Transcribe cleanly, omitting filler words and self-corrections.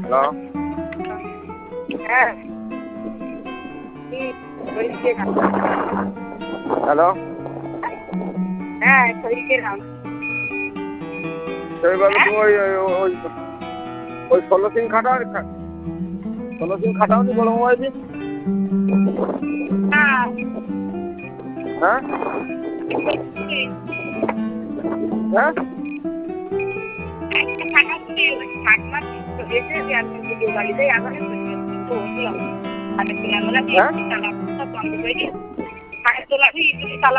hello হ্যাঁ hello হ্যাঁ শরীর গেলাম সেইভাবে তুমি ওই 16 সিম খাটাও 16 সিম খাটাওনি বড় মোবাইল দিন হ্যাঁ হ্যাঁ হ্যাঁ ভিডিও